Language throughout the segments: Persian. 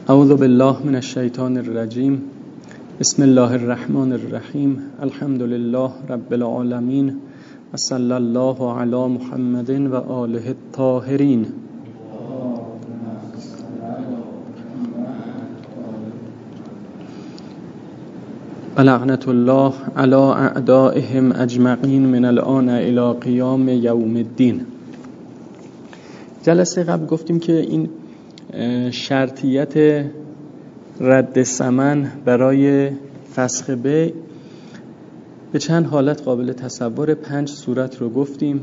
اعوذ بالله من الشیطان الرجیم. بسم الله الرحمن الرحیم. الحمد لله رب العالمین و صلی الله علی محمد و آله الطاهرین. و لعنت الله علی اعدائهم اجمعین من الان الی قیام یوم الدین. جلسه قبل گفتیم که این شرطیت رد ثمن برای فسخ بیع به چند حالت قابل تصور 5 صورت رو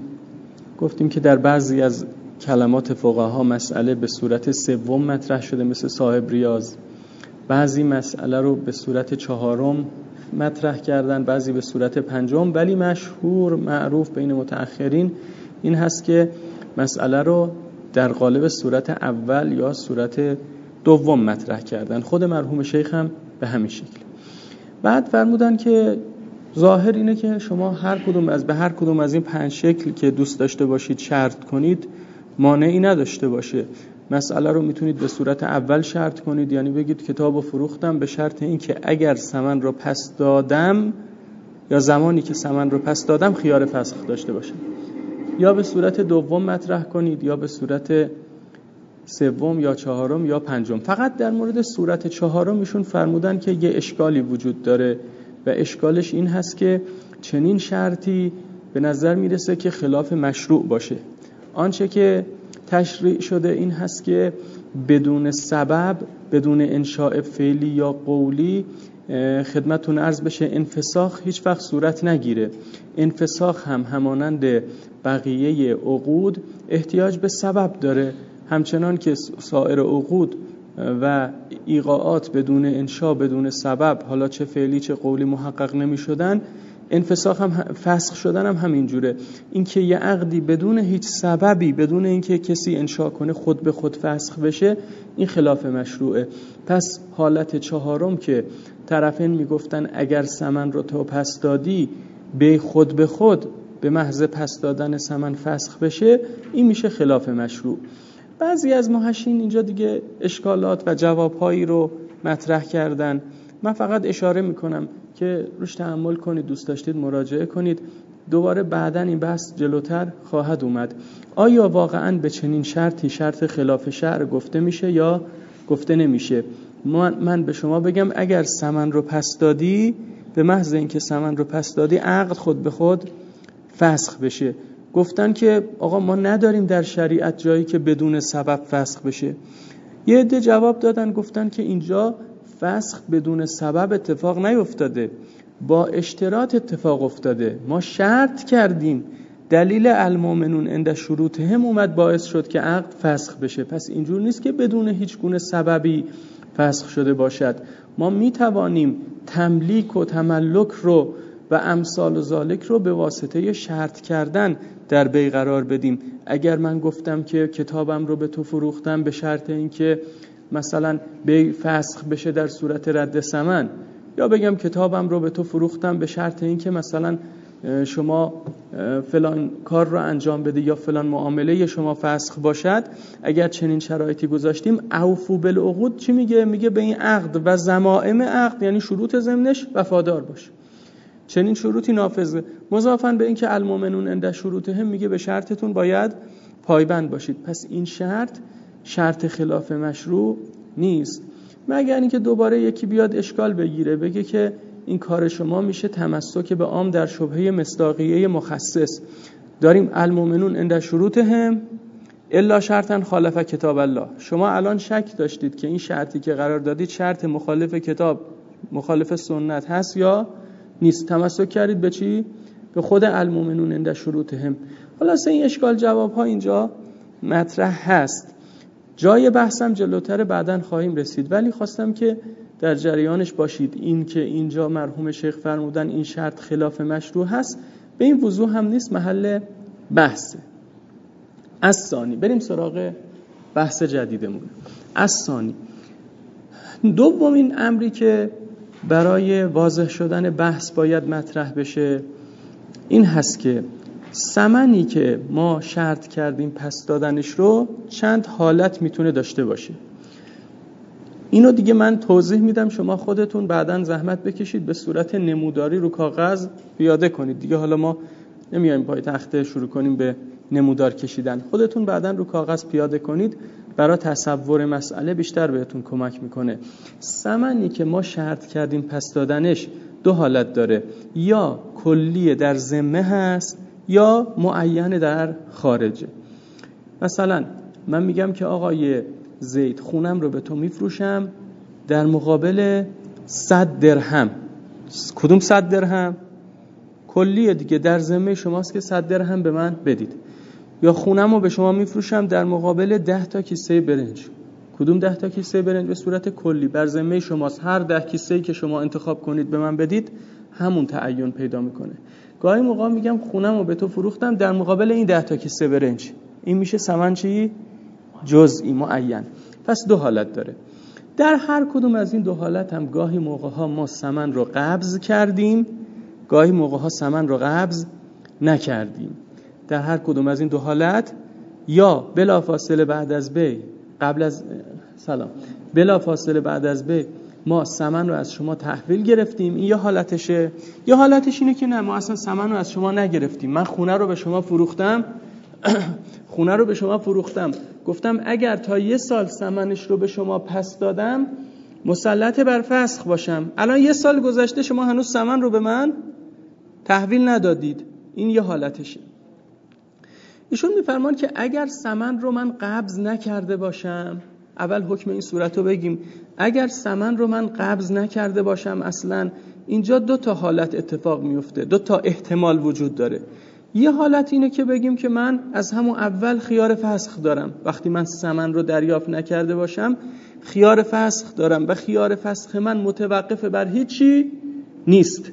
گفتیم که در بعضی از کلمات فقها مسئله به صورت سوم مطرح شده مثل صاحب ریاض، بعضی مسئله رو به صورت چهارم مطرح کردن، بعضی به صورت پنجم، ولی مشهور معروف بین متأخرین این هست که مسئله رو در قالب صورت اول یا صورت دوم مطرح کردن. خود مرحوم شیخ هم به همین شکل. بعد فرمودن که ظاهر اینه که شما به هر کدوم از این 5 شکل که دوست داشته باشید شرط کنید مانعی نداشته باشه. مسئله رو میتونید به صورت اول شرط کنید، یعنی بگید کتابو فروختم به شرط این که اگر ثمن رو پس دادم یا زمانی که ثمن رو پس دادم خیار فسخ داشته باشم، یا به صورت دوم مطرح کنید یا به صورت سوم یا چهارم یا پنجم. فقط در مورد صورت چهارم ایشون فرمودن که یه اشکالی وجود داره و اشکالش این هست که چنین شرطی به نظر میرسه که خلاف مشروع باشه. آنچه که تشریع شده این هست که بدون سبب، بدون انشاء فعلی یا قولی خدمتتون عرض بشه انفساخ هیچ وقت صورت نگیره. انفساخ هم همانند بقیه عقود احتیاج به سبب داره، همچنان که سایر عقود و ایقاعات بدون انشاء بدون سبب حالا چه فعلی چه قولی محقق نمی شدن، انفساخ هم فسخ شدن هم همینجوره. این که یه عقدی بدون هیچ سببی، بدون اینکه کسی انشاء کنه خود به خود فسخ بشه، این خلاف مشروعه. پس حالت چهارم که طرفین میگفتن اگر ثمن رو تو پس دادی به خود به خود به محض پس دادن ثمن فسخ بشه، این میشه خلاف مشروع. بعضی از محشین اینجا دیگه اشکالات و جوابهایی رو مطرح کردن. من فقط اشاره میکنم که روش تأمل کنید، دوست داشتید مراجعه کنید، دوباره بعداً این بحث جلوتر خواهد اومد. آیا واقعاً به چنین شرطی شرط خلاف شرع گفته میشه یا گفته نمیشه؟ من به شما بگم اگر ثمن رو پس دادی، به محض اینکه ثمن رو پس دادی عقد خود به خود فسخ بشه. گفتن که آقا ما نداریم در شریعت جایی که بدون سبب فسخ بشه. یه عده جواب دادن گفتن که اینجا فسخ بدون سبب اتفاق نیفتاده، با اشتراط اتفاق افتاده. ما شرط کردیم، دلیل المؤمنون عند شروطهم اومد باعث شد که عقد فسخ بشه. پس اینجور نیست که بدون هیچ گونه سببی فسخ شده باشد. ما میتوانیم تملیک و تملک رو و امثال و ذالک رو به واسطه شرط کردن در بیع قرار بدیم. اگر من گفتم که کتابم رو به تو فروختم به شرط اینکه مثلا بیع فسخ بشه در صورت رد ثمن، یا بگم کتابم رو به تو فروختم به شرط اینکه مثلا شما فلان کار رو انجام بده یا فلان معامله شما فسخ باشد، اگر چنین شرایطی گذاشتیم اوفو بالعقود چی میگه؟ میگه به این عقد و ضمائم عقد، یعنی شروط ضمنش وفادار باش. چنین شروطی نافذه. مضافاً به این که المؤمنون عند شروطهم میگه به شرطتون باید پایبند باشید. پس این شرط خلاف مشروع نیست، مگر اینکه دوباره یکی بیاد اشکال بگیره بگه که این کار شما میشه تمسک به عام در شبهه مصداقیه مخصص. داریم المؤمنون عند شروطهم الا شرطا خالف کتاب الله. شما الان شک داشتید که این شرطی که قرار دادید شرط مخالف کتاب مخالف سنت هست یا نیست، تمسک کردید به چی؟ به خود المؤمنون عند شروطهم. خلاصه این اشکال جواب ها اینجا مطرح هست. جای بحثم جلوتر بعداً خواهیم رسید، ولی خواستم که در جریانش باشید. این که اینجا مرحوم شیخ فرمودن این شرط خلاف مشروع هست به این وضوح هم نیست، محل بحثه. از ثانی بریم سراغ بحث جدیدمون. از ثانی دومین امری که برای واضح شدن بحث باید مطرح بشه این هست که ثمنی که ما شرط کردیم پس دادنش رو چند حالت میتونه داشته باشه. اینو دیگه من توضیح میدم، شما خودتون بعداً زحمت بکشید به صورت نموداری رو کاغذ پیاده کنید. دیگه حالا ما نمیایم پای تخته شروع کنیم به نمودار کشیدن، خودتون بعداً رو کاغذ پیاده کنید، برای تصور مسئله بیشتر بهتون کمک میکنه. ثمنی که ما شرط کردیم پس دادنش دو حالت داره، یا کلی در ذمه هست یا معین در خارجه. مثلا من میگم که آقای زید خونم رو به تو میفروشم در مقابل 100 درهم. کدوم 100 درهم؟ کلیه دیگه، در ذمه شماست که 100 درهم به من بدید. یا خونم رو به شما میفروشم در مقابل 10 تا کیسه برنج. کدوم 10 تا کیسه برنج؟ به صورت کلی بر ذمه شماست، هر 10 کیسه‌ای که شما انتخاب کنید به من بدید همون تعین پیدا میکنه. گاهی موقع میگم خونم رو به تو فروختم در مقابل این 10 تا کیسه برنج. این میشه ثمن چی؟ جزئی معین. پس دو حالت داره. در هر کدوم از این دو حالت هم گاهی موقع ها ما ثمن رو قبض کردیم، گاهی موقع ها ثمن رو قبض نکردیم. در هر کدوم از این دو حالت یا بلافاصله بعد از بی بلافاصله بعد از بی ما ثمن رو از شما تحویل گرفتیم، این یه حالتشه. یا حالتش اینه که نه، ما اصلا ثمن رو از شما نگرفتیم، من خونه رو به شما فروختم گفتم اگر تا 1 سال ثمنش رو به شما پس دادم مسلط بر فسخ باشم. الان 1 سال گذشته شما هنوز ثمن رو به من تحویل ندادید، این یه حالتشه. ایشون میفرمان که اگر ثمن رو من قبض نکرده باشم، اول حکم این صورت رو بگیم، اگر ثمن رو من قبض نکرده باشم اصلا اینجا 2 تا حالت اتفاق میفته، 2 تا احتمال وجود داره. یه حالت اینه که بگیم که من از همون اول خیار فسخ دارم، وقتی من ثمن رو دریافت نکرده باشم خیار فسخ دارم و خیار فسخ من متوقف بر هیچی نیست.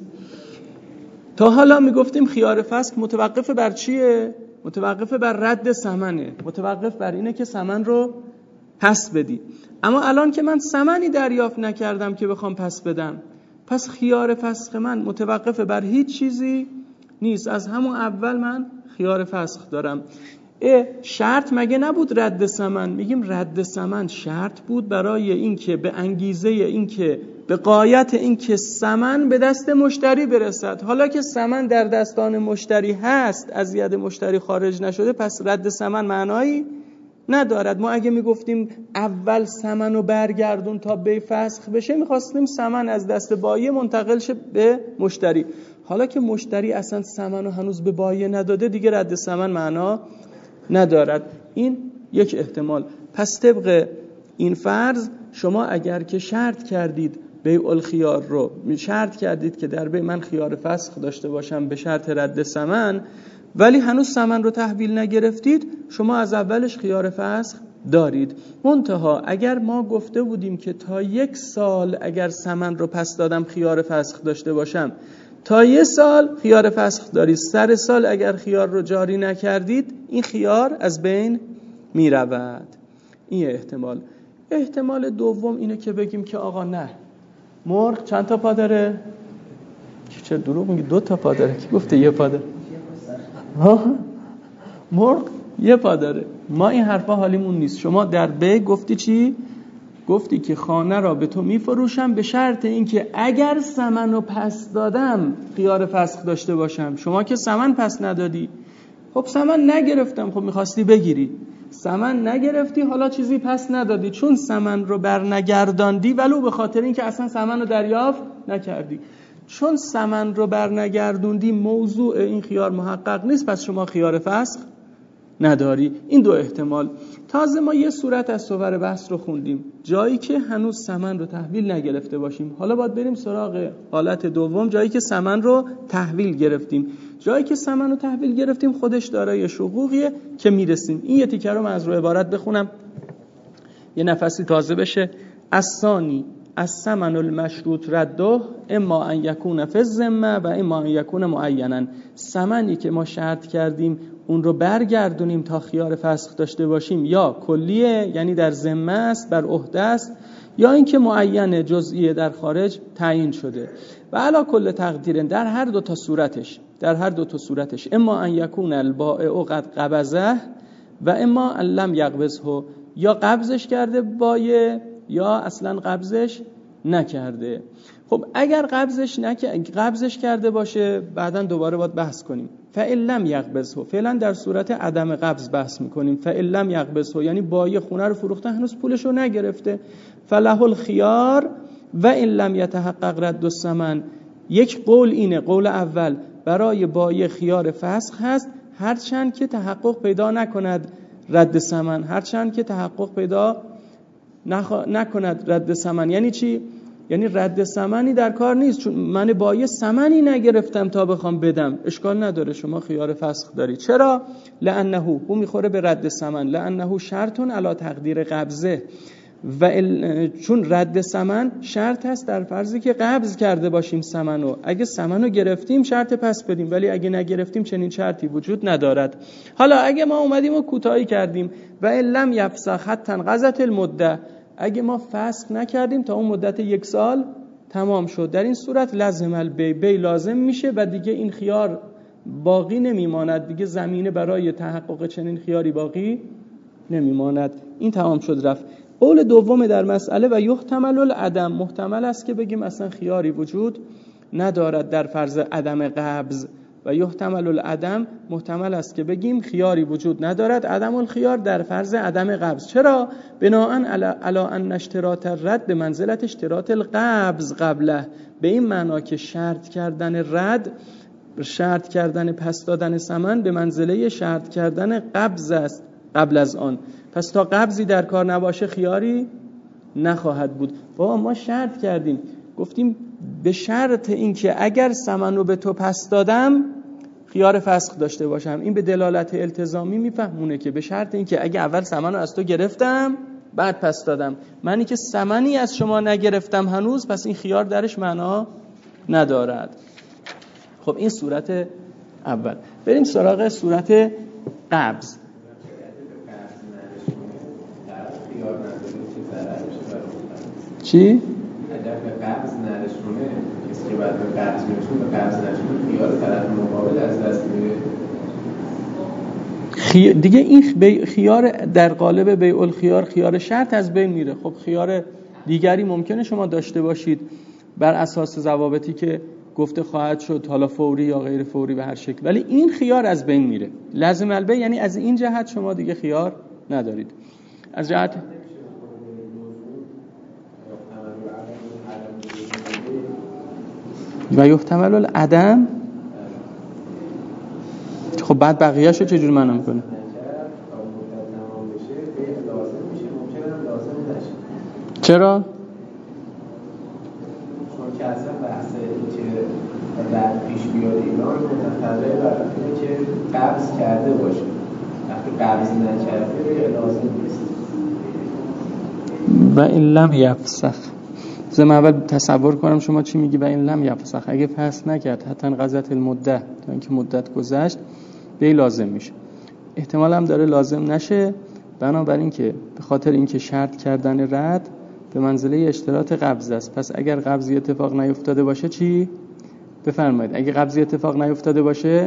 تا حالا میگفتیم خیار فسخ متوقف بر چیه؟ متوقف بر رد ثمنه، متوقف بر اینه که ثمن رو پس بدی. اما الان که من ثمنی دریافت نکردم که بخوام پس بدم، پس خیار فسخ من متوقف بر هیچ چیزی نیست، از همون اول من خیار فسخ دارم. شرط مگه نبود رد ثمن؟ میگیم رد ثمن شرط بود برای اینکه به انگیزه اینکه به غایت اینکه ثمن به دست مشتری برسد. حالا که ثمن در دستان مشتری هست، از ید مشتری خارج نشده، پس رد ثمن معنایی ندارد. ما اگه میگفتیم اول ثمن رو برگردون تا بی فسخ بشه، میخواستیم ثمن از دست بایه منتقل شه به مشتری. حالا که مشتری اصلا ثمن رو هنوز به بایه نداده، دیگه رد ثمن معنا ندارد. این یک احتمال. پس طبق این فرض شما اگر که شرط کردید بیع الخیار رو، شرط کردید که در بیع من خیار فسخ داشته باشم به شرط رد ثمن، ولی هنوز ثمن رو تحویل نگرفتید، شما از اولش خیار فسخ دارید. منتها اگر ما گفته بودیم که تا 1 سال اگر ثمن رو پس دادم خیار فسخ داشته باشم، تا 1 سال خیار فسخ دارید، سر سال اگر خیار رو جاری نکردید این خیار از بین می رود. این احتمال. احتمال دوم اینه که بگیم که آقا نه، مرغ چند تا پا داره؟ چه دروغ میگی، 2 تا پا داره. کی گفته 1 پا داره؟ مرغ 1 پا داره. ما این حرفا حالیمون نیست. شما در بیع گفتی چی؟ گفتی که خانه را به تو میفروشم به شرط اینکه اگر ثمن رو پس دادم خیار فسخ داشته باشم. شما که ثمن پس ندادی، خب ثمن نگرفتم، خب میخواستی بگیری، ثمن نگرفتی، حالا چیزی پس ندادی، چون ثمن رو برنگرداندی ولو به خاطر اینکه اصلا ثمن رو دریافت نکردی، چون ثمن رو برنگردوندی موضوع این خیار محقق نیست، پس شما خیار فسخ نداری. این 2 احتمال. تازه ما یه صورت از صور بحث رو خوندیم، جایی که هنوز ثمن رو تحویل نگرفته باشیم. حالا باید بریم سراغ حالت دوم، جایی که ثمن رو تحویل گرفتیم. جایی که ثمن رو تحویل گرفتیم خودش دارای شقوقیه که میرسیم. این یه تیکه رو من از روی عبارت بخونم یه نفسی تازه بشه. الثانی الثمن المشروط رده اما ان یکون فی الذمه و اما ان یکون معینا. ثمنی که ما شرط کردیم اون رو برگردونیم تا خیار فسخ داشته باشیم، یا کلیه یعنی در ذمه است، بر عهده است، یا اینکه معین جزئیه در خارج تعیین شده. و علی کل تقدیر در هر 2 تا صورتش اما ان یکون البائع قد قبضه و اما ان لم یقبضه، یا قبضش کرده بایع یا اصلا قبضش نکرده. خب اگر قبضش کرده باشه بعداً دوباره باید بحث کنیم. فإن لم یقبضه، فعلا در صورت عدم قبض بحث میکنیم. فإن لم یقبضه یعنی بایع خونه رو فروخته هنوز پولشو نگرفته. فله الخیار و ان لم یتحقق رد الثمن. یک قول اینه، قول اول، برای بایع خیار فسخ هست هرچند که تحقق پیدا نکند رد ثمن، هرچند که تحقق پیدا نکند رد ثمن. یعنی چی؟ یعنی رد ثمنی در کار نیست، چون من بایع ثمنی نگرفتم تا بخوام بدم، اشکال نداره شما خیار فسخ داری. چرا؟ لانه او میخوره به رد ثمن، لانه شرط علی تقدیر قبضه، و چون رد ثمن شرط هست در فرضی که قبض کرده باشیم ثمنو. اگه ثمنو گرفتیم شرط پس بدیم، ولی اگه نگرفتیم چنین شرطی وجود ندارد. حالا اگه ما اومدیم و کوتاهی کردیم و ان لم یفسخ حتی انقضت المده، اگه ما فسخ نکردیم تا اون مدت 1 سال تمام شد، در این صورت لازم البی لازم میشه و دیگه این خیار باقی نمیماند، دیگه زمینه برای تحقق چنین خیاری باقی نمیماند. این تمام شد رفت. قول دوم در مسئله و یحتمل العدم، محتمل است که بگیم اصلا خیاری وجود ندارد در فرض عدم قبض. و یحتمل العدم، محتمل است که بگیم خیاری وجود ندارد، عدم الخیار در فرض عدم قبض. چرا؟ بناءً علی ان اشتراط الرد به منزلت اشتراط القبض قبله، به این معنا که شرط کردن رد، شرط کردن پس دادن ثمن به منزله شرط کردن قبض است قبل از آن. پس تا قبضی در کار نباشه خیاری نخواهد بود. ما شرط کردیم، گفتیم به شرط اینکه اگر ثمن رو به تو پس دادم خیار فسخ داشته باشم. این به دلالت التزامی میفهمونه که به شرط اینکه اگه اول ثمن رو از تو گرفتم بعد پس دادم، منی که ثمنی از شما نگرفتم هنوز، پس این خیار درش معنا ندارد. خب این صورت اول. بریم سراغ صورت قبض. چی؟ اگر به قبض نرسونه، کسی که بعد به قبض میرسونه به قبض نرسونه خیار طرف مقابل از دست میره. دیگه این خیار در قالب بیع الخیار، خیار شرط از بین میره. خب خیار دیگری ممکنه شما داشته باشید بر اساس ضوابطی که گفته خواهد شد، حالا فوری یا غیر فوری به هر شکل، ولی این خیار از بین میره. لازم البیع یعنی از این جهت شما دیگه خیار ندارید. از جهت و یحتمل العدم، خب بعد بقیه‌شو چجوری معنا میکنه؟ چرا؟ چون که اصلا بحث که رد پیش بیاد ایران متفرع بر اینه که قبض کرده باشه، وقتی قبض نکرده لازم نیست. و این لم یفسخ، زم اول تصور کنم شما چی میگی. و این لم یفسخ، اگه فسخ نکرد حتی قضت المده، تا اینکه مدت گذشت، به لازم میشه. احتمال هم داره لازم نشه، بنابراین که به خاطر اینکه شرط کردن رد به منزله اشتراط قبض است. پس اگر قبضی اتفاق نیفتاده باشه چی؟ بفرمایید. اگه قبضی اتفاق نیفتاده باشه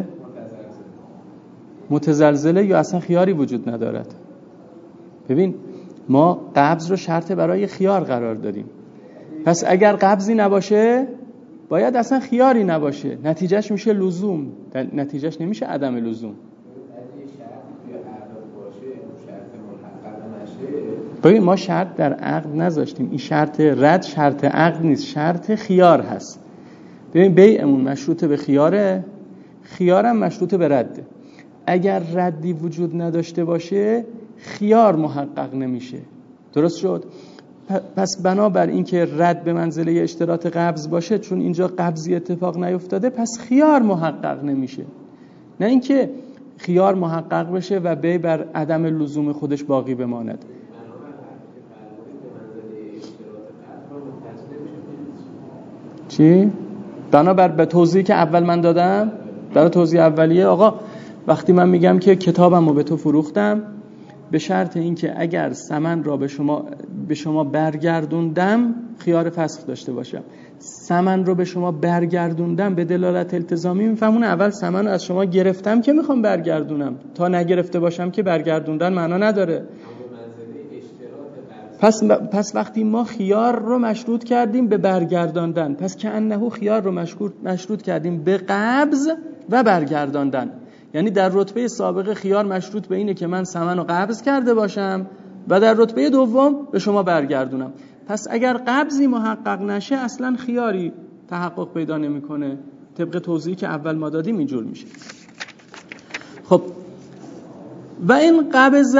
متزلزله یا اصلا خیاری وجود ندارد. ببین ما قبض رو شرط برای خیار قرار دادیم، پس اگر قبضی نباشه باید اصلا خیاری نباشه، نتیجهش میشه لزوم، نتیجهش نمیشه عدم لزوم. ببین ما شرط در عقد نذاشتیم، این شرط رد شرط عقد نیست، شرط خیار هست. ببین بیعمون مشروط به خیاره، خیارم مشروط به رده. اگر ردی وجود نداشته باشه خیار محقق نمیشه. درست شد؟ پس بنابر این که رد به منزله اشتراط قبض باشه، چون اینجا قبضی اتفاق نیفتاده، پس خیار محقق نمیشه. نه اینکه خیار محقق بشه و بیع بر عدم لزوم خودش باقی بماند. چی؟ بنابر به توضیحی که اول من دادم، برای توضیح اولیه، آقا وقتی من میگم که کتابم رو به تو فروختم به شرط اینکه اگر ثمن را به شما برگردوندم خیار فسخ داشته باشم. ثمن رو به شما برگردوندم به دلالت التزامی میفهمونه اول ثمن رو از شما گرفتم که میخوام برگردونم، تا نگرفته باشم که برگردوندن معنا نداره. پس وقتی ما خیار رو مشروط کردیم به برگرداندن، پس کأنه خیار رو مشروط کردیم به قبض و برگرداندن. یعنی در رتبه سابق خیار مشروط به اینه که من ثمن رو قبض کرده باشم و در رتبه دوم به شما برگردونم. پس اگر قبضی محقق نشه اصلا خیاری تحقق پیدا نمیکنه. طبق توضیحی که اول ما دادیم اینجور میشه. خب و این قبض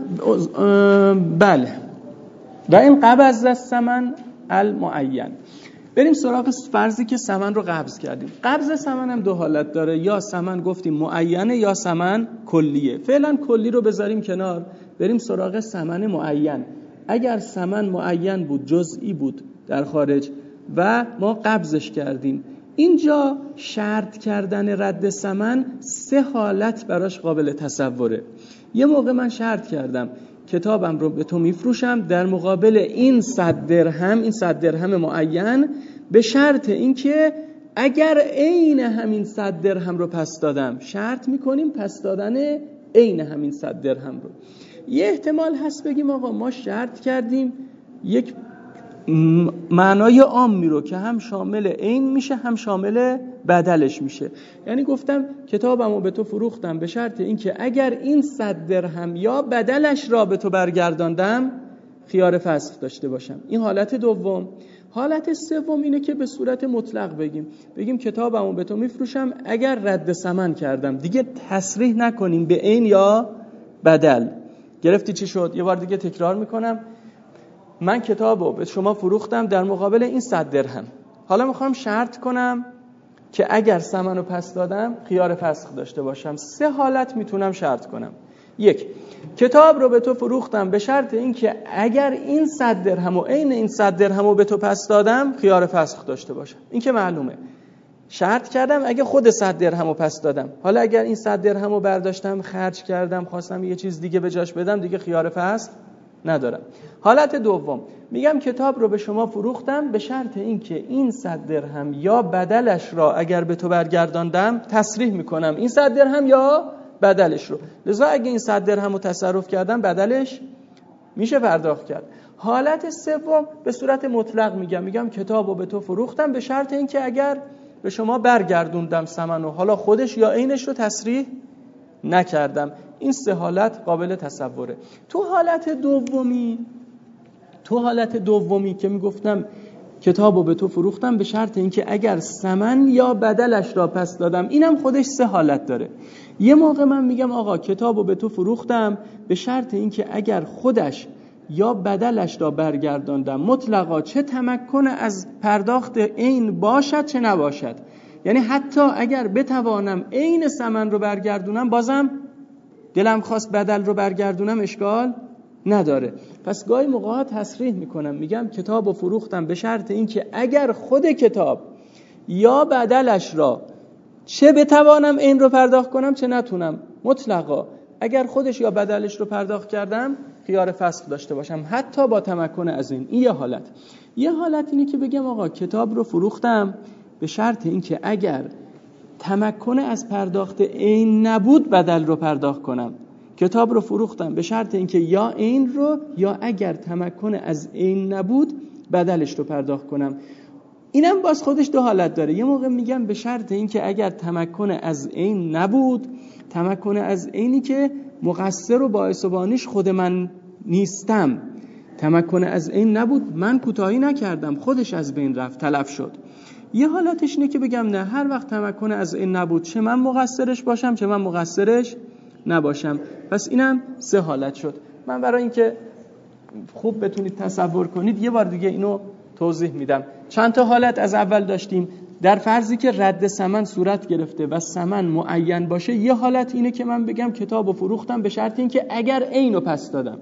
و این قبض الثمن المعین. بریم سراغ فرضی که ثمن رو قبض کردیم. قبض ثمن هم دو حالت داره، یا ثمن گفتیم معینه یا ثمن کلیه. فعلا کلی رو بذاریم کنار، بریم سراغ ثمن معین. اگر ثمن معین بود، جزئی بود در خارج و ما قبضش کردیم، اینجا شرط کردن رد ثمن سه حالت براش قابل تصوره. یه موقع من شرط کردم کتابم رو به تو میفروشم در مقابل این 100 درهم، این 100 درهم معین، به شرط اینکه اگر عین همین 100 درهم رو پس دادم، شرط میکنیم پس دادن عین همین 100 درهم رو. یه احتمال هست بگیم آقا ما شرط کردیم یک معنای عامی رو که هم شامل عین میشه هم شامل بدلش میشه. یعنی گفتم کتابمو به تو فروختم به شرط اینکه اگر این 100 درهم یا بدلش را به تو برگرداندم خیار فسخ داشته باشم. این حالت دوم. حالت سوم اینه که به صورت مطلق بگیم کتابمو به تو میفروشم اگر رد ثمن کردم. دیگه تصریح نکنیم به عین یا بدل. گرفتی چی شد؟ یه بار دیگه تکرار میکنم. من کتابو به شما فروختم در مقابل این 100 درهم. حالا میخوام شرط کنم که اگر ثمنو پس دادم خیار فسخ داشته باشم. سه حالت میتونم شرط کنم. یک، کتاب رو به تو فروختم به شرط اینکه اگر این 100 درهم و عین این 100 درهمو به تو پس دادم خیار فسخ داشته باشم. این که معلومه. شرط کردم اگه خود 100 درهمو پس دادم. حالا اگر این 100 درهمو برداشتم خرج کردم خواستم یه چیز دیگه به جاش بدم، دیگه خیار فسخ ندارم. حالت دوم، میگم کتاب رو به شما فروختم به شرط اینکه این 100 درهم یا بدلش را اگر به تو برگرداندم تصریح میکنم این 100 درهم یا بدلش رو. لذا اگه این 100 درهم رو تصرف کردم بدلش میشه پرداخت کرد. حالت سوم به صورت مطلق میگم کتاب رو به تو فروختم به شرط اینکه اگر به شما برگردوندم ثمنو، حالا خودش یا عینش رو تصریح نکردم. این سه حالت قابل تصوره. تو حالت دومی که میگفتم کتابو به تو فروختم به شرط اینکه اگر ثمن یا بدلش را پس دادم، اینم خودش سه حالت داره. یه موقع من میگم آقا کتابو به تو فروختم به شرط اینکه اگر خودش یا بدلش را برگرداندم مطلقا، چه تمکن از پرداخت عین باشد چه نباشد. یعنی حتی اگر بتوانم عین ثمن رو برگردونم بازم دلم خواست بدل رو برگردونم اشکال نداره. پس گاهی موقع تصریح میکنم میگم کتابو فروختم به شرط اینکه اگر خود کتاب یا بدلش را چه بتوانم عین رو پرداخت کنم چه نتونم، مطلقا اگر خودش یا بدلش رو پرداخت کردم خیار فسخ داشته باشم حتی با تمکن از این. این یه حالت اینه که بگم آقا کتاب رو فروختم به شرط اینکه اگر تمکن از پرداخت عین نبود بدل رو پرداخت کنم. کتاب رو فروختم به شرط اینکه یا عین رو یا اگر تمکن از عین نبود بدلش رو پرداخت کنم. اینم باز خودش دو حالت داره. یه موقع میگم به شرط اینکه اگر تمکن از عین نبود، تمکن از عینی که مقصر و باعث و بانیش خود من نیستم، تمکن از عین نبود، من کوتاهی نکردم، خودش از بین رفت، تلف شد. یه حالتش اینه که بگم نه، هر وقت تمکن از این نبود چه من مقصرش باشم چه من مقصرش نباشم. پس اینم سه حالت شد. من برای اینکه خوب بتونید تصور کنید یه بار دیگه اینو توضیح میدم. چند تا حالت از اول داشتیم. در فرضی که رد ثمن صورت گرفته و ثمن معین باشه، یه حالت اینه که من بگم کتابو فروختم به شرط اینکه اگر عینو پس دادم.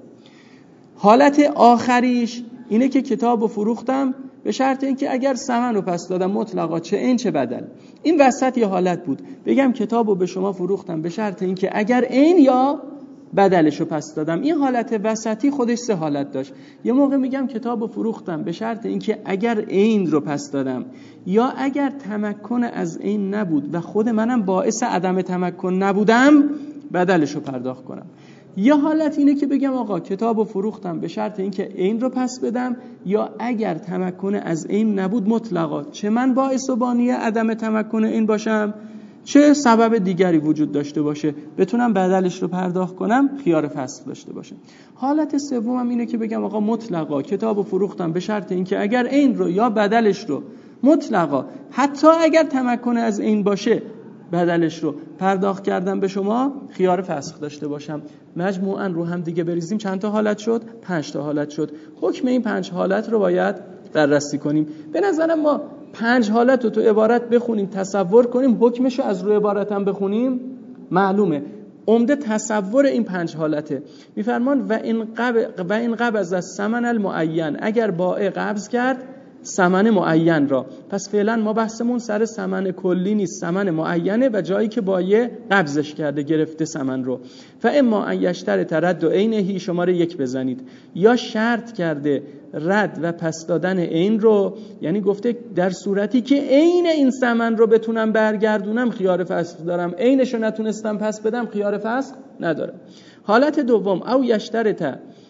حالت آخریش اینه که کتابو فروختم به شرط اینکه اگر ثمن رو پس دادم مطلقا چه عین چه بدل. این وسط یه حالت بود، بگم کتابو به شما فروختم به شرط اینکه اگر عین یا بدلش رو پس دادم. این حالت وسطی خودش سه حالت داشت. یه موقع میگم کتابو فروختم به شرط اینکه اگر عین رو پس دادم یا اگر تمکن از عین نبود و خود منم باعث عدم تمکن نبودم بدلش رو پرداخت کنم. یا حالت اینه که بگم آقا کتابو فروختم به شرط اینکه عین رو پس بدم، یا اگر تمکن از عین نبود مطلقا، چه من باعث و بانی عدم تمکن عین باشم چه سبب دیگری وجود داشته باشه بتونم بدلش رو پرداخت کنم، خیار فسخ داشته باشم. حالت سومم اینه که بگم آقا مطلقا کتابو فروختم به شرط اینکه اگر عین رو یا بدلش رو مطلقا حتی اگر تمکن از عین باشه بدلش رو پرداخت کردم به شما، خیار فسخ داشته باشم. مجموعاً رو هم دیگه بریزیم چند تا حالت شد؟ 5 تا حالت شد. حکم این 5 حالت رو باید بررسی کنیم. به نظرم ما 5 حالت رو تو عبارت بخونیم تصور کنیم، حکمش رو از روی عبارت هم بخونیم معلومه. عمده تصور این 5 حالته. میفرمان و این قبض از ثمن المعین، اگر بائع قبض کرد ثمن معین را. پس فعلا ما بحثمون سر ثمن کلی نیست، ثمن معینه و جایی که بایع قبضش کرده گرفته ثمن رو. فاما ان یشترط رد و عینه، شماره 1 بزنید، یا شرط کرده رد و پس دادن عین رو، یعنی گفته در صورتی که عین این ثمن رو بتونم برگردونم خیار فسخ دارم، عینش رو نتونستم پس بدم خیار فسخ ندارم. حالت دوم او یشترط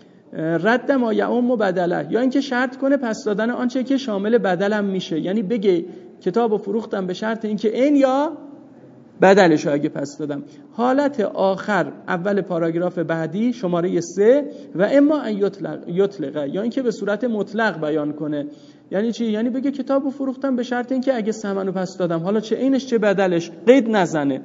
رد ما یعم بدله، یا اینکه شرط کنه پس دادن آنچه که شامل بدلم میشه، یعنی بگه کتابو فروختم به شرط اینکه عین یا بدلش رو اگه پس دادم. حالت آخر اول پاراگراف بعدی شماره 3 و اما ان یطلق، یا اینکه به صورت مطلق بیان کنه. یعنی چی؟ یعنی بگه کتابو فروختم به شرط اینکه اگه ثمنو پس دادم، حالا چه عینش چه بدلش قید نزنه،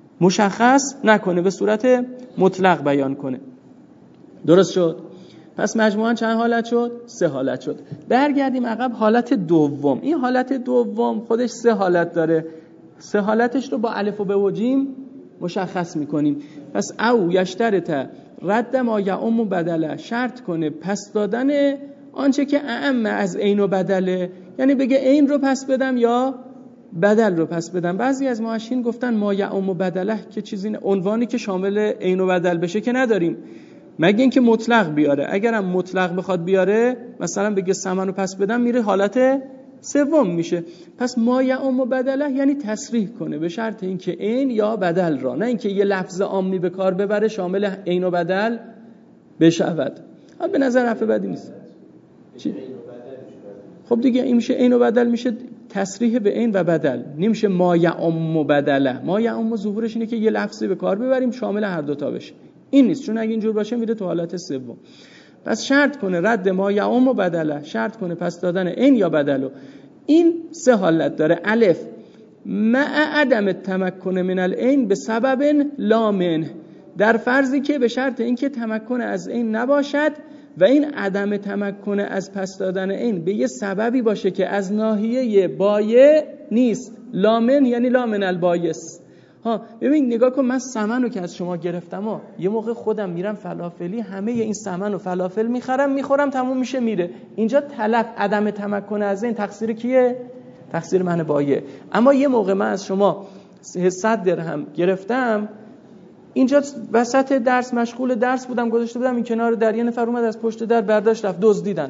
مشخص نکنه، به صورت مطلق بیان کنه. درست شد؟ پس مجموعاً چند حالت شد؟ 3 حالت شد. برگردیم عقب. حالت دوم، این حالت دوم خودش 3 حالت داره. 3 حالتش رو با الف و ب و جیم مشخص میکنیم. پس او یشترط رد ما یعم بدله، شرط کنه پس دادن آنچه که اعم از عین و بدله، یعنی بگه عین رو پس بدم یا بدل رو پس بدم. بعضی از مؤشرین گفتن ما یعم و بدله که چیزی عنوانی که شامل عین و بدل بشه که نداریم، مگه اینکه مطلق بیاره. اگرم مطلق بخواد بیاره، مثلا بگه ثمنو پس بدم، میره حالت سوم میشه. پس ما یعم و بدله یعنی تصریح کنه به شرط اینکه عین یا بدل را، نه اینکه یه لفظ عامی به کار ببره شامل عین و بدل بشود. به نظر حرف بدی نیست. چی؟ خب دیگه این میشه عین و بدل، میشه تصریح به عین و بدل، نمیشه ما یعم و بدله. ما یعم ظهورش اینه که یه لفظی به کار ببریم شامل هر دو تا بشه. این نیست، چون اگه اینجور باشه میره تو حالت سوم. پس شرط کنه رد ما یعم و بدله، شرط کنه پس دادن عین یا بدلو. این 3 حالت داره. الف مع عدم التمکن من العین به سبب لا منه، در فرضی که به شرط اینکه تمکن از عین نباشد و این عدم تمکن از پس دادن عین به یه سببی باشه که از ناحیه بایع نیست. لا من یعنی لا من البایس. ببین نگاه کن، من سمنو که از شما گرفتم یه موقع خودم میرم فلافلی، همه این سمن و فلافل میخورم تموم میشه میره. اینجا تلف عدم تمکن از این تقصیر کیه؟ تقصیر من بایع. اما یه موقع من از شما 100 درهم گرفتم، اینجا وسط درس مشغول درس بودم، گذاشته بودم این کنار در، یه نفر اومد از پشت در برداشت رفت، دزدیدن.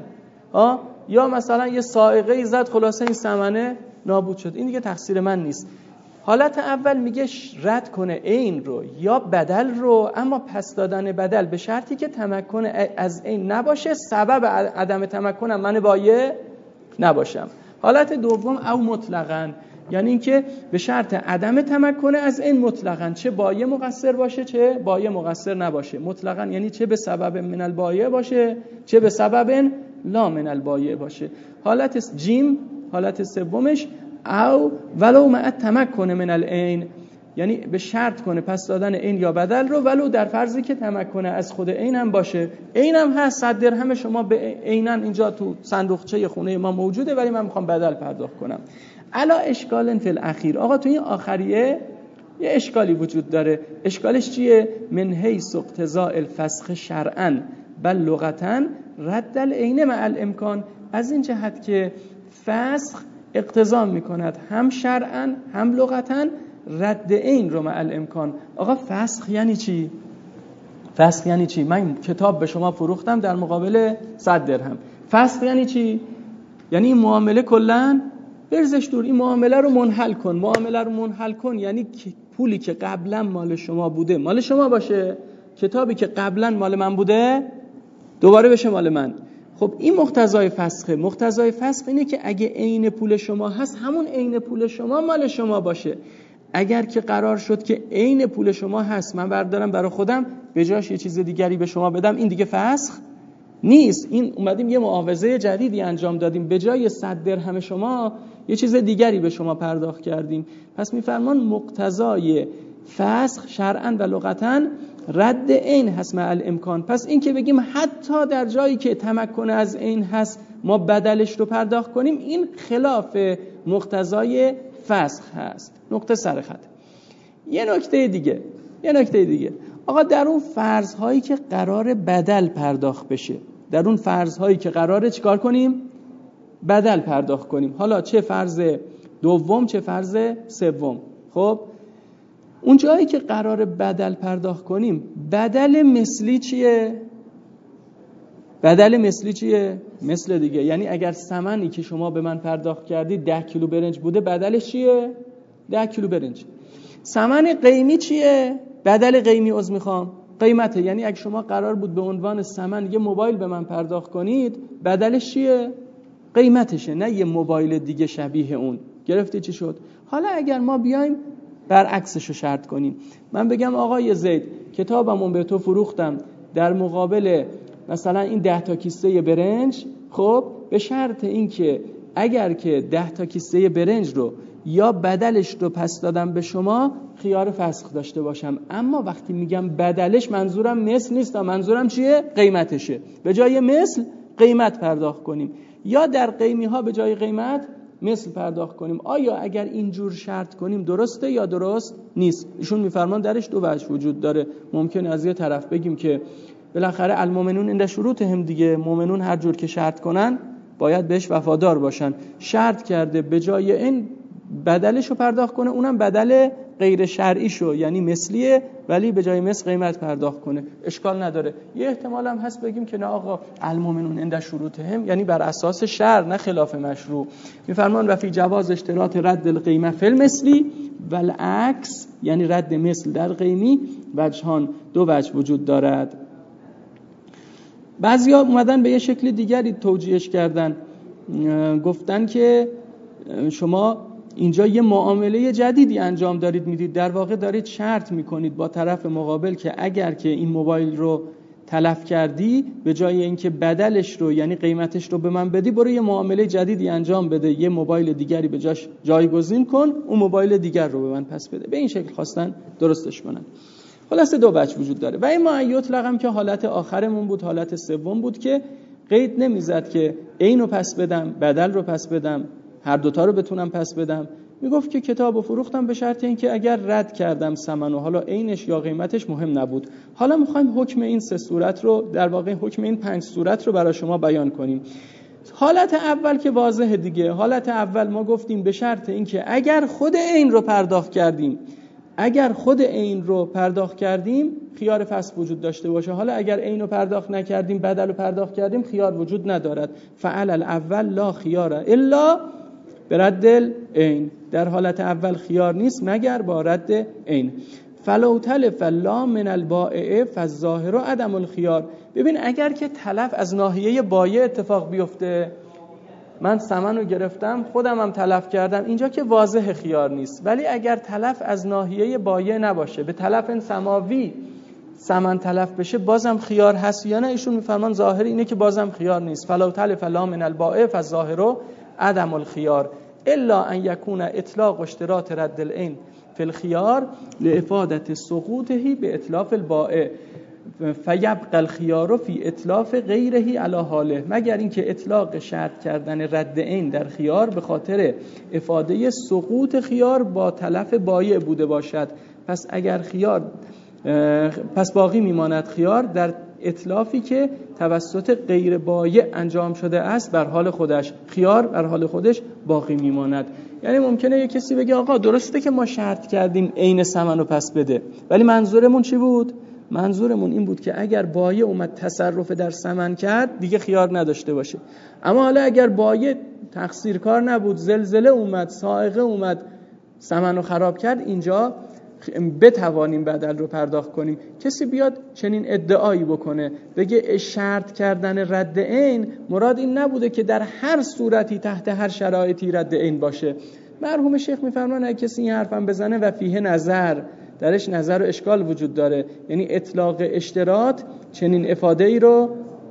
یا مثلا یه صاعقه زد، خلاصه این سمنه نابود شد. این دیگه تقصیر من نیست. حالت اول میگه رد کنه عین رو یا بدل رو، اما پس دادن بدل به شرطی که تمکن از عین نباشه، سبب عدم تمکنم من بایع نباشم. حالت دوم او مطلقاً، یعنی اینکه به شرط عدم تمکن از عین مطلقاً، چه بایع مقصر باشه چه بایع مقصر نباشه. مطلقاً یعنی چه به سبب من البایع باشه چه به سبب لا من البایع باشه. حالت جیم، حالت سومش او ولو مع تمکن من العین، یعنی به شرط کنه پس دادن عین یا بدل رو، ولو در فرضی که تمکن از خود عین هم باشه. عین هم هست، 100 درهم شما به عیناً اینجا تو صندوقچه خونه ما موجوده، ولی من میخوام بدل پرداخت کنم. الا اشکال فی الاخیر، آقا تو این آخریه یه اشکالی وجود داره. اشکالش چیه؟ من حیث اقتضاء الفسخ شرعاً بل لغتاً رد العین مع الامکان، از این جهت که فسخ اقتضا میکند هم شرعاً هم لغتاً رد عین رو مع الامکان. آقا فسخ یعنی چی؟ فسخ یعنی چی؟ من کتاب به شما فروختم در مقابل 100 درهم. فسخ یعنی چی؟ یعنی این معامله کلاً برزش دور، این معامله رو منحل کن. معامله رو منحل کن یعنی پولی که قبلا مال شما بوده مال شما باشه کتابی که قبلا مال من بوده دوباره بشه مال من. خب این مقتضای فسخه. مقتضای فسخ اینه که اگه عین پول شما هست همون عین پول شما مال شما باشه. اگر که قرار شد که عین پول شما هست من بردارم برای خودم به جاش یه چیز دیگری به شما بدم، این دیگه فسخ نیست. این اومدیم یه معاوضه جدیدی انجام دادیم، به جای 100 درهم شما یه چیز دیگری به شما پرداخت کردیم. پس میفرمان مقتضای فسخ شرعاً و لغتاً رد عین هست مع الامکان. پس این که بگیم حتی در جایی که تمکن از عین هست ما بدلش رو پرداخت کنیم، این خلاف مقتضای فسخ هست. نقطه سر خط. یه نکته دیگه آقا، در اون فرض‌هایی که قرار بدل پرداخت بشه، در اون فرض‌هایی که قراره چیکار کنیم؟ بدل پرداخت کنیم. حالا چه فرض دوم چه فرض سوم. خب اون جایی که قراره بدل پرداخت کنیم، بدل مثلی چیه؟ مثل دیگه. یعنی اگر ثمنی که شما به من پرداخت کردی 10 کیلو برنج بوده، بدلش چیه؟ 10 کیلو برنج. ثمن قیمی چیه؟ بدل قیمی قیمته. یعنی اگه شما قرار بود به عنوان ثمن یه موبایل به من پرداخت کنید، بدلش چیه؟ قیمتشه، نه یه موبایل دیگه شبیه اون. گرفتی چی شد؟ حالا اگر ما بیایم برعکسش رو شرط کنیم، من بگم آقای زید کتابمون به تو فروختم در مقابل مثلا این 10 تا کیسه برنج، خب به شرط این که اگر که 10 تا کیسه برنج رو یا بدلش رو پس دادم به شما خیار فسخ داشته باشم. اما وقتی میگم بدلش منظورم مثل نیست، منظورم چیه؟ قیمتشه. به جای مثل قیمت پرداخت کنیم یا در قیمی ها به جای قیمت مثل پرداخت کنیم. آیا اگر اینجور شرط کنیم درسته یا درست نیست؟ ایشون میفرمان درش دو وجه وجود داره. ممکنه از یه طرف بگیم که بالاخره المؤمنون عند شروطهم دیگه، مؤمنون هر جور که شرط کنن باید بهش وفادار باشن. شرط کرده به جای این بدلش رو پرداخت کنه، اونم بدل غیر شرعی شو، یعنی مثلیه ولی به جای مثل قیمت پرداخت کنه، اشکال نداره. یه احتمال هم هست بگیم که نه آقا المؤمنون عند شروطهم، یعنی بر اساس شرع نه خلاف مشروع. میفرمان و فی جواز اشتراط رد القیمه فی المثلی و العکس، یعنی رد مثل در قیمی وجهان، دو وجه وجود دارد. بعضیا اومدن به یه شکل دیگری توجیهش کردن، گفتن که شما اینجا یه معامله جدیدی انجام دارید میدید، در واقع دارید شرط میکنید با طرف مقابل که اگر که این موبایل رو تلف کردی به جای اینکه بدلش رو یعنی قیمتش رو به من بدی، برو یه معامله جدیدی انجام بده، یه موبایل دیگری به جاش جایگزین کن، اون موبایل دیگر رو به من پس بده. به این شکل خواستن درستش کنن. خلاصه دو بچ وجود داره و این معیوت لغم که حالت آخرمون بود، حالت سوم بود که قید نمیزد که عین رو پس بدم بدل رو پس بدم، هر دوتا رو بتونم پس بدم. میگفت که کتابو فروختم به شرط اینکه اگر رد کردم ثمنو، حالا عینش یا قیمتش مهم نبود. حالا میخوایم حکم این سه صورت رو، در واقع حکم این 5 صورت رو برای شما بیان کنیم. حالت اول که واضحه دیگه، حالت اول ما گفتیم به شرط اینکه اگر خود عین رو پرداخت کردیم خیار فسخ وجود داشته باشه. حالا اگر عین رو پرداخت نکردیم بدل رو پرداخت کردیم خیار وجود ندارد. فعل الاول لا خیار الا برد العین، در حالت اول خیار نیست مگر با رد عین. فلو تلف لا من البائع فالظاهر عدم الخيار. ببین اگر که تلف از ناحیه بایع اتفاق بیفته، من ثمن رو گرفتم خودم هم تلف کردم، اینجا که واضح خیار نیست. ولی اگر تلف از ناحیه بایع نباشه، به تلف سماوی ثمن تلف بشه، بازم خیار هست یا نه؟ ایشون میفرمان ظاهر اینه که بازم خیار نیست. فلو تلف لا من البائع فالظاهر عدم الخيار الا ان يكون اطلاق اشتراط رد العین فی الخيار لافاده سقوطه به اتلاف البائع فیبقى الخيار فی اتلاف غیره علی حاله، مگر اینکه اطلاق شرط کردن رد عین در خیار به خاطر افاده سقوط خیار با تلف بایع بوده باشد. پس اگر خیار پس باقی میماند خیار در اتلافی که توسط غیر بایع انجام شده است، بر حال خودش خیار بر حال خودش باقی میماند. یعنی ممکنه یک کسی بگه آقا درسته که ما شرط کردیم عین ثمن رو پس بده، ولی منظورمون چی بود؟ منظورمون این بود که اگر بایع اومد تصرف در ثمن کرد دیگه خیار نداشته باشه. اما حالا اگر بایع تقصیرکار نبود، زلزله اومد، صاعقه اومد، ثمن رو خراب کرد، اینجا بتوانیم بدل رو پرداخت کنیم. کسی بیاد چنین ادعایی بکنه بگه شرط کردن رد عین مراد این نبوده که در هر صورتی تحت هر شرایطی رد عین باشه. مرحوم شیخ میفرمان اگه کسی این حرفم بزنه و فیه نظر، درش نظر و اشکال وجود داره، یعنی اطلاق اشتراط چنین افاده ای رو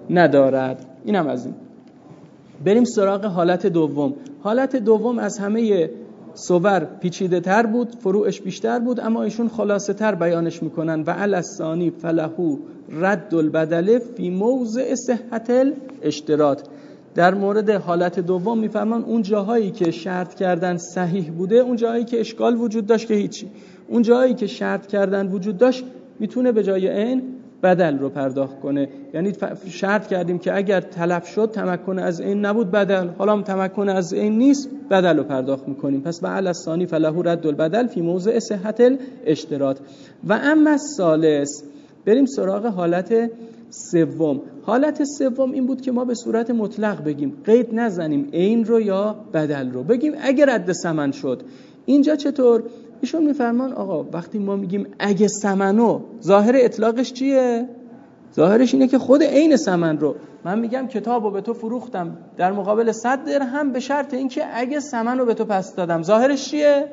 ندارد. اینم از این. بریم سراغ حالت دوم. حالت دوم از همه صور پیچیده تر بود، فروعش بیشتر بود، اما ایشون خلاصه تر بیانش میکنن و علی الثانی فلهو رد البدل فی موضع صحت الاشتراط. در مورد حالت دوم میفرمان اون جاهایی که شرط کردن صحیح بوده، اون جاهایی که اشکال وجود داشت که هیچی، اون جاهایی که شرط کردن وجود داشت میتونه به جای عین بدل رو پرداخت کنه. یعنی شرط کردیم که اگر تلف شد تمکن از عین نبود بدل، حالا هم تمکن از عین نیست بدل رو پرداخت میکنیم. پس و علی الثانی فله رد البدل فی موضع صحت الاشتراط. و اما الثالث، بریم سراغ حالت سوم. حالت سوم این بود که ما به صورت مطلق بگیم، قید نزنیم عین رو یا بدل رو، بگیم اگر رد ثمن شد. اینجا چطور؟ ایشون میفرمان آقا وقتی ما میگیم اگه ثمنو، ظاهر اطلاقش چیه؟ ظاهرش اینه که خود عین ثمن رو من میگم کتابو به تو فروختم در مقابل 100 درهم به شرط اینکه اگه ثمنو به تو پس دادم، ظاهرش چیه؟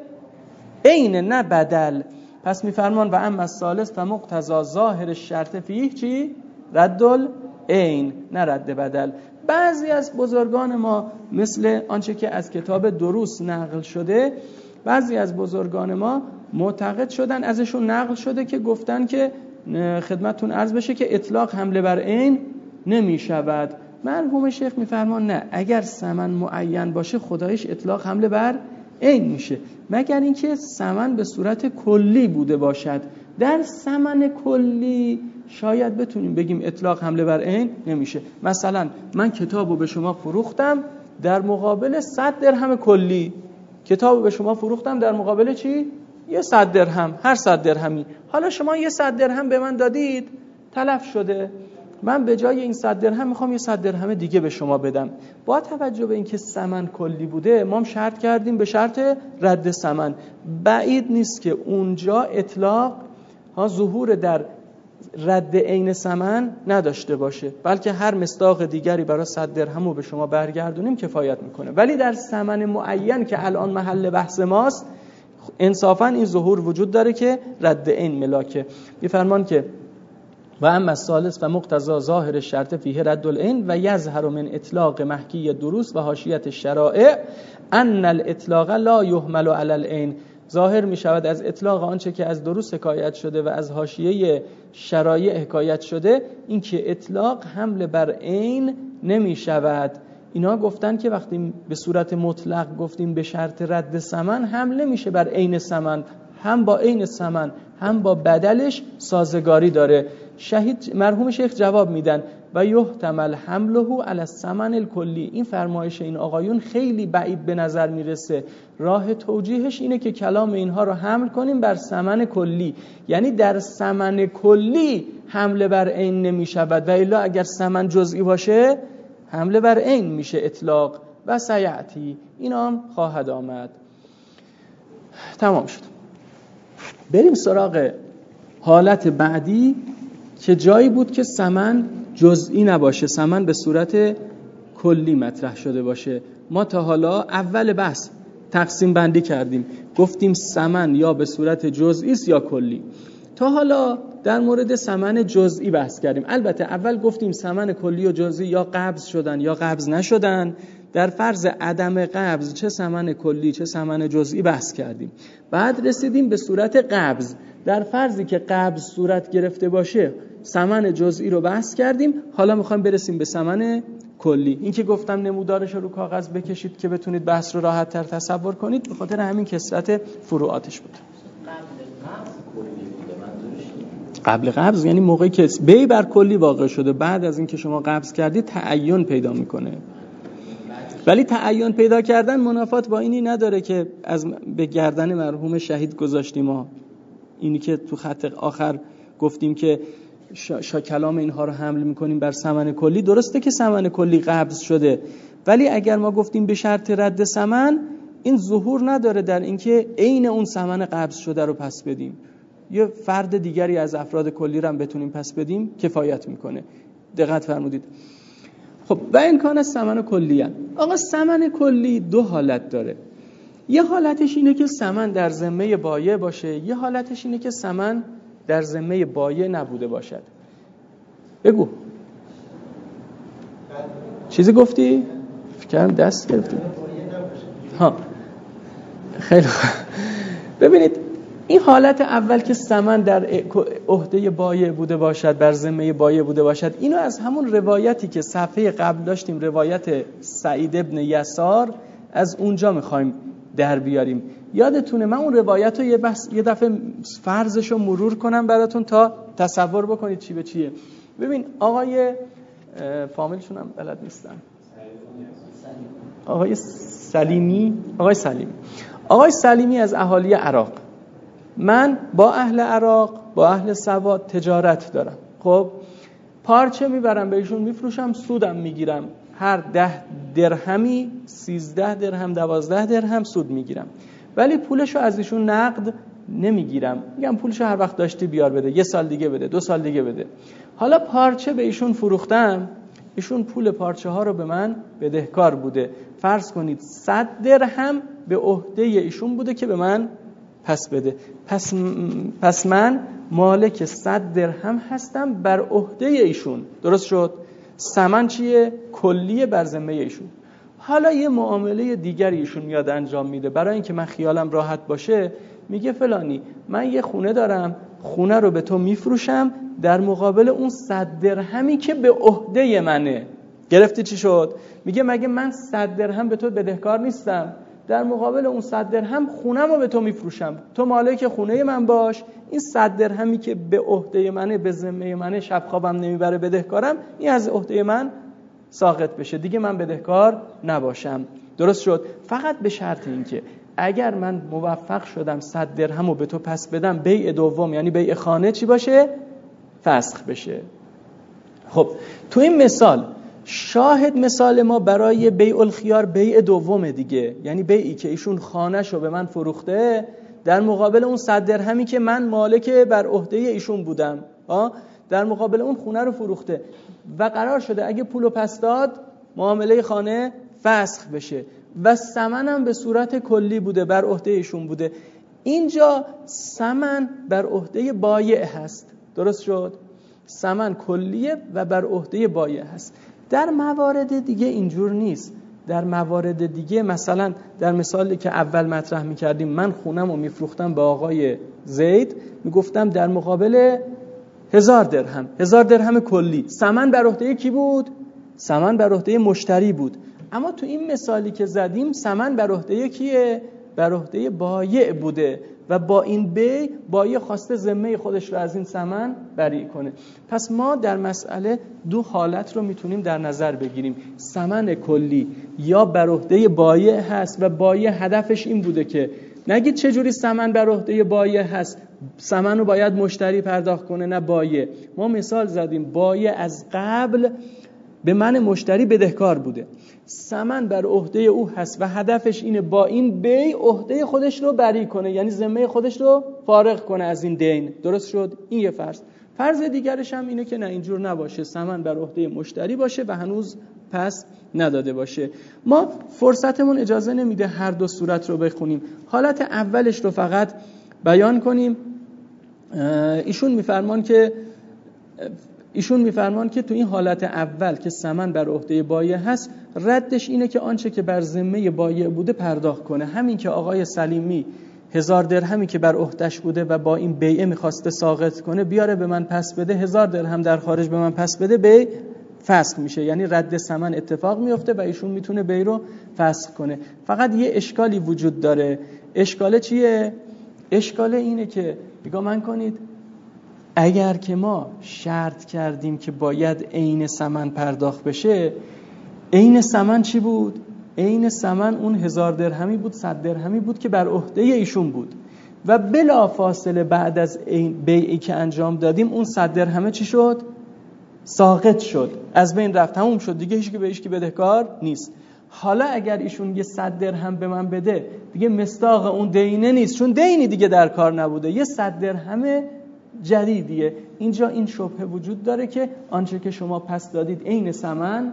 عین نه بدل. پس میفرمان و اما الثالث فمقتضی ظاهر الشرط فیه چی؟ رد العین نه رد بدل. بعضی از بزرگان ما مثل آنچه که از کتاب دروس نقل شده، بعضی از بزرگان ما معتقد شدن، ازشون نقل شده که گفتن که خدمتتون عرض بشه که اطلاق حمله بر عین نمی شود. مرحوم شیخ میفرمان نه، اگر ثمن معین باشه خدایش اطلاق حمله بر عین میشه، مگر اینکه ثمن به صورت کلی بوده باشد. در ثمن کلی شاید بتونیم بگیم اطلاق حمله بر عین نمیشه. مثلا من کتابو به شما فروختم در مقابل 100 درهم کلی، کتابو به شما فروختم در مقابل چی؟ 100 درهم، هر 100 درهمی. حالا شما 100 درهم به من دادید، تلف شده، من به جای این 100 درهم میخوام 100 درهم دیگه به شما بدم. با توجه به اینکه ثمن کلی بوده ما هم شرط کردیم به شرط رد ثمن. بعید نیست که اونجا اطلاق ظهور در رد عین ثمن نداشته باشه، بلکه هر مصداق دیگری برای 100 درهم رو به شما برگردونیم کفایت میکنه. ولی در ثمن معین که الان محل بحث ماست انصافا این ظهور وجود داره که رد عین ملاکه. میفرمان که و اما الثالث و مقتضی ظاهر الشرط فیه رد العین و یظهر من اطلاق محکی دروس و حاشیه الشرائع ان الاطلاق لا یحمل علی العین. ظاهر می شود از اطلاق آنچه که از دروس حکایت شده و از حاشیه شرایع حکایت شده این که اطلاق حمل بر عین نمی شود. اینا گفتن که وقتی به صورت مطلق گفتیم به شرط رد ثمن، حمله میشه بر عین ثمن، هم با عین ثمن هم با بدلش سازگاری داره. شهید مرحوم شیخ جواب میدن و یحتمل حمله علی الثمن الکلی. این فرمایش این آقایون خیلی بعید به نظر میرسه. راه توجیهش اینه که کلام اینها رو حمل کنیم بر ثمن کلی، یعنی در ثمن کلی حمله بر عین نمیشود و الا اگر ثمن جزئی باشه حمله بر عین میشه اطلاق و سیعتی، این هم خواهد آمد. تمام شد. بریم سراغ حالت بعدی که جایی بود که ثمن جزئی نباشه، ثمن به صورت کلی مطرح شده باشه. ما تا حالا اول بحث تقسیم بندی کردیم، گفتیم ثمن یا به صورت جزئی است یا کلی. تا حالا در مورد ثمن جزئی بحث کردیم. البته اول گفتیم ثمن کلی و جزئی یا قبض شدن یا قبض نشدن. در فرض عدم قبض چه ثمن کلی چه ثمن جزئی بحث کردیم. بعد رسیدیم به صورت قبض. در فرضی که قبض صورت گرفته باشه ثمن جزئی رو بحث کردیم. حالا میخوایم برسیم به ثمن کلی. این که گفتم نمودارش رو کاغذ بکشید که بتونید بحث رو راحت تر تصور کنید، به خاطر همین کثرت فروعاتش بود. قبل قبض یعنی موقعی که بی بر کلی واقع شده، بعد از اینکه شما قبض کردید تعین پیدا میکنه. ولی تعین پیدا کردن منافات با اینی نداره که از به گردن مرحوم شهید گذاشتیم ما. اینی که تو خط آخر گفتیم که کلام اینها رو حمل میکنیم بر ثمن کلی. درسته که ثمن کلی قبض شده، ولی اگر ما گفتیم به شرط رد ثمن، این ظهور نداره در اینکه عین اون ثمن قبض شده رو پس بدیم. یه فرد دیگری از افراد کلی رو هم بتونیم پس بدیم کفایت میکنه. دقت فرمودید. خب و این کان ثمن کلی هم. آقا ثمن کلی دو حالت داره. یه حالتش اینه که ثمن در ذمه بایع باشه، یه حالتش اینه که ثمن در ذمه بایع نبوده باشد. بگو چیزی گفتی؟ فکرم دست گرفتی. ها خیلی خوب. ببینید این حالت اول که ثمن در عهده بایع بوده باشد، بر ذمه بایع بوده باشد، اینو از همون روایتی که صفحه قبل داشتیم، روایت سعید ابن یسار، از اونجا میخوایم در بیاریم. یادتونه من اون روایت رو یه دفعه فرضشو مرور کنم براتون تا تصور بکنید چی به چیه. ببین آقای فامیلشون هم بلد نیستم، آقای سلیمی از اهالی عراق. من با اهل عراق، با اهل سواد تجارت دارم. خب پارچه میبرم بهشون میفروشم، سودم میگیرم. هر 10 درهمی 13 درهم 12 درهم سود میگیرم، ولی پولشو از ایشون نقد نمیگیرم. میگم پولشو هر وقت داشتی بیار بده، 1 سال دیگه بده، 2 سال دیگه بده. حالا پارچه به ایشون فروختم، ایشون پول پارچه ها رو به من بدهکار بوده. فرض کنید 100 درهم به عهده ایشون بوده که به من پس بده. پس من مالک 100 درهم هستم بر عهده ایشون. درست شد؟ ثمن چیه؟ کلیه بر ذمه ایشون. حالا یه معامله دیگری ایشون میاد انجام میده. برای اینکه من خیالم راحت باشه میگه فلانی من یه خونه دارم، خونه رو به تو میفروشم در مقابل اون 100 درهمی که به عهده منه. گرفتی چی شد؟ میگه مگه من 100 درهم به تو بدهکار نیستم؟ در مقابل اون 100 درهم خونه‌مو به تو میفروشم، تو مالک خونه من باش. این 100 درهمی که به عهده منه، به ذمه منه، شب خوابم نمیبره، بدهکارم، این از عهده من ساقط بشه، دیگه من بدهکار نباشم. درست شد؟ فقط به شرط اینکه اگر من موفق شدم 100 درهمو به تو پس بدم، بیع دوم یعنی بیع خانه چی باشه؟ فسخ بشه. خب تو این مثال شاهد مثال ما برای بیع الخیار بیع دومه دیگه، یعنی بیعی که ایشون خانه‌شو به من فروخته در مقابل اون 100 درهمی که من مالک بر عهده ایشون بودم، در مقابل اون خونه رو فروخته و قرار شده اگه پولو پس داد معامله خانه فسخ بشه و ثمنم به صورت کلی بوده، بر عهده ایشون بوده. اینجا ثمن بر عهده بایع هست. درست شد؟ ثمن کلیه و بر عهده بایع هست. در موارد دیگه اینجور نیست. در موارد دیگه مثلا در مثالی که اول مطرح می‌کردیم، من خونمو میفروختم به آقای زید، میگفتم در مقابل 1000 درهم، 1000 درهم کلی. ثمن بر عهده کی بود؟ ثمن بر عهده مشتری بود. اما تو این مثالی که زدیم ثمن بر عهده کیه؟ بر عهده بایع بوده و با این بیع بایع خواسته ذمه خودش رو از این ثمن بری کنه. پس ما در مسئله دو حالت رو میتونیم در نظر بگیریم. ثمن کلی یا بر عهده بایع هست و بایع هدفش این بوده که نگید چجوری ثمن بر عهده بایع هست، ثمن رو باید مشتری پرداخت کنه نه بایع. ما مثال زدیم بایع از قبل به من مشتری بدهکار بوده، ثمن بر عهده او هست و هدفش اینه با این بیع عهده خودش رو بری کنه، یعنی ذمه خودش رو فارغ کنه از این دین. درست شد؟ این یه فرض دیگرش هم اینه که نه اینجور نباشه، ثمن بر عهده مشتری باشه و هنوز پس نداده باشه. ما فرصتمون اجازه نمیده هر دو صورت رو بخونیم. حالت اولش رو فقط بیان کنیم. ایشون میفرمان که تو این حالت اول که ثمن بر عهده بایع هست، ردش اینه که آنچه که بر ذمه بایع بوده پرداخت کنه. همین که آقای سلیمی 1000 درهمی که بر عهدهش بوده و با این بیعه میخواسته ساقط کنه بیاره به من پس بده، 1000 درهم در خارج به من پس بده، بیع فسخ میشه، یعنی رد ثمن اتفاق میفته و ایشون میتونه بیع رو فسخ کنه. فقط یه اشکالی وجود داره. اشکاله چیه؟ اشکاله اینه که نگاه من کنید، اگر که ما شرط کردیم که باید عین ثمن پرداخت بشه، عین ثمن چی بود؟ عین ثمن اون 1000 درهمی بود، 100 درهمی بود که بر عهده ایشون بود و بلا فاصله بعد از بیعی که انجام دادیم اون 100 درهمه چی شد؟ ساقط شد، از بین رفت، تموم شد دیگه، هیچ کی به هیچ کی بدهکار نیست. حالا اگر ایشون یه 100 درهم به من بده دیگه مصداق اون دینه نیست، چون دینی دیگه در کار نبوده، یه 100 درهم جدیدیه. اینجا این شبهه وجود داره که آنچه که شما پس دادید عین ثمن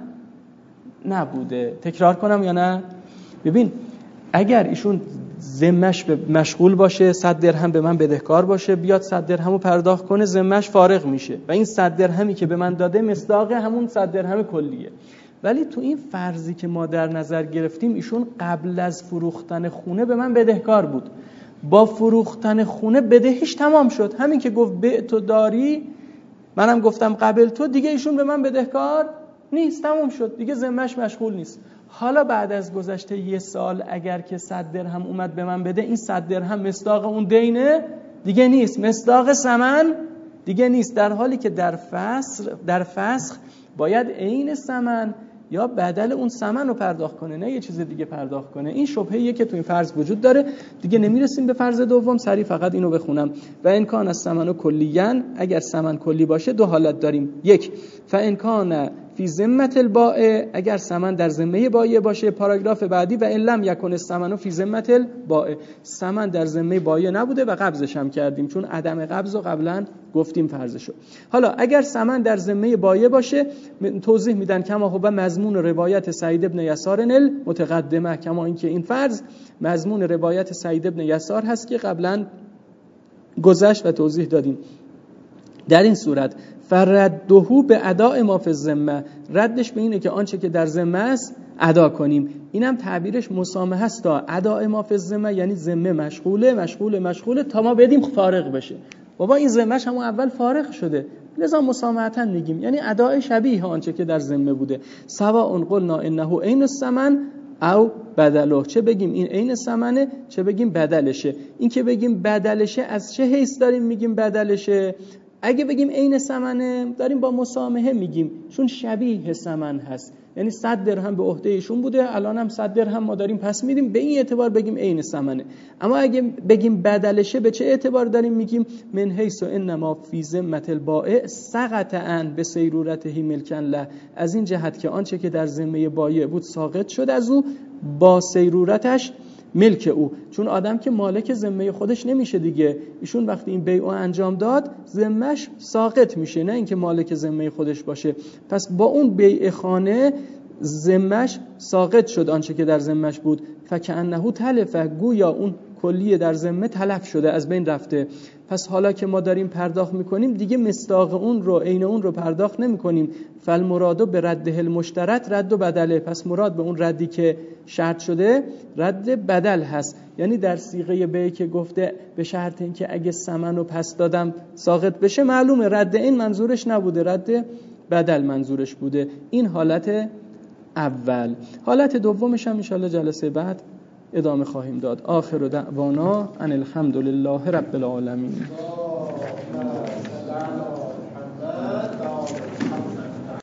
نبوده. تکرار کنم یا نه؟ ببین اگر ایشون ذمه‌اش به مشغول باشه، 100 درهم به من بدهکار باشه، بیاد 100 درهمو پرداخت کنه، ذمه‌اش فارغ میشه و این 100 درهمی که به من داده مصداق همون 100 درهم کلیه. ولی تو این فرضی که ما در نظر گرفتیم ایشون قبل از فروختن خونه به من بدهکار بود، با فروختن خونه بدهیش تمام شد، همین که گفت به تو داری منم گفتم قبل تو، دیگه ایشون به من بدهکار نیست، تمام شد، دیگه ذمه‌اش مشغول نیست. حالا بعد از گذشته 1 سال اگر که 100 درهم اومد به من بده، این 100 درهم مصداق اون دینه دیگه نیست، مصداق ثمن دیگه نیست، در حالی که در فسخ باید عین ثمن یا بدل اون ثمن رو پرداخت کنه، نه یه چیز دیگه پرداخت کنه. این شبهه‌ایه که تو این فرض وجود داره. دیگه نمیرسیم به فرض دوم، سریع فقط اینو بخونم. و ان کان الثمن کلیاً، اگر ثمن کلی باشه 2 حالت داریم. 1 فان کان فی ذمه البائع، اگر ثمن در ذمه بایع باشه. پاراگراف بعدی و ان لم یکن الثمن فی ذمه البائع، ثمن در ذمه بایع نبوده و قبضش هم کردیم، چون عدم قبض رو قبلا گفتیم فرضشو. حالا اگر ثمن در ذمه بایع باشه توضیح میدن کما هو مضمون روایت سعید ابن یسار المتقدمه، کما اینکه این فرض مضمون روایت سعید ابن یسار هست که قبلا گذشت و توضیح دادیم. در این صورت فردهو به اداء ما فی الذمه، ردش به اینه که آنچه که در ذمه است ادا کنیم. اینم تعبیرش مسامحه است، تا اداء ما فی الذمه یعنی ذمه مشغوله تا ما بدیم فارغ بشه. بابا این ذمه‌ش همون اول فارغ شده، لذا مسامحتا میگیم، یعنی اداء شبیه آنچه که در ذمه بوده. سواء قلنا انه عین الثمن او بدله، چه بگیم این عین ثمنه چه بگیم بدلشه. این که بگیم بدلشه از چه حیث داریم میگیم بدلشه؟ اگه بگیم عین ثمنه داریم با مسامحه میگیم، چون شبیه ثمن هست، یعنی 100 درهم به عهده ایشون بوده، الان هم 100 درهم ما داریم پس میدیم، به این اعتبار بگیم عین ثمنه. اما اگه بگیم بدلشه به چه اعتبار داریم میگیم؟ من حیث انما فی ذمه البائع سقط عن بسیرورته ملکا له، از این جهت که آنچه که در ذمه بایع بود ساقط شد از او با سیرورتش ملک او، چون آدم که مالک ذمه خودش نمیشه دیگه، ایشون وقتی این بیع انجام داد ذمهش ساقط میشه، نه اینکه مالک ذمه خودش باشه. پس با اون بیع خانه ذمهش ساقط شد آنچه که در ذمهش بود، فکأنه تلف، گویا اون کلیه در ذمه تلف شده، از بین رفته. پس حالا که ما داریم پرداخت میکنیم دیگه مصداق اون رو عین اون رو پرداخت نمیکنیم. فالمراد به رده المشترط رد و بدله، پس مراد به اون ردی که شرط شده رد بدل هست. یعنی در صیغه بیع که گفته به شرط اینکه اگه ثمن رو پس دادم ساقط بشه، معلومه رد این منظورش نبوده، رد بدل منظورش بوده. این حالت اول. حالت دومش هم ان شاءالله جلسه بعد ادامه خواهیم داد. آخر دعوانا ان الحمدلله رب العالمین.